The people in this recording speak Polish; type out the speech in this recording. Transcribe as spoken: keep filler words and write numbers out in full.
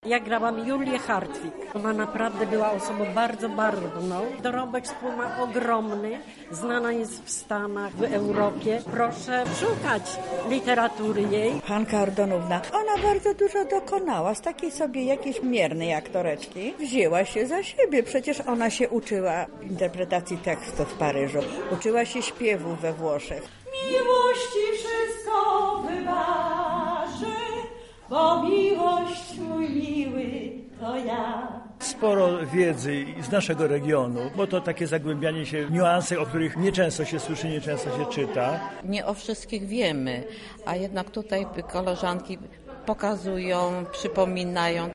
Ja grałam Julię Hartwig. Ona naprawdę była osobą bardzo barwną. Dorobek swój ma ogromny. Znana jest w Stanach, w Europie. Proszę szukać literatury jej. Hanka Ordonówna, ona bardzo dużo dokonała. Z takiej sobie jakiejś miernej aktoreczki wzięła się za siebie. Przecież ona się uczyła interpretacji tekstu w Paryżu. Uczyła się śpiewu we Włoszech. Miłości wszystko wybaczę, bo miłość mój miły to ja. Sporo wiedzy z naszego regionu, bo to takie zagłębianie się w niuanse, o których nieczęsto się słyszy, nieczęsto się czyta. Nie o wszystkich wiemy, a jednak tutaj koleżanki pokazują, przypominają.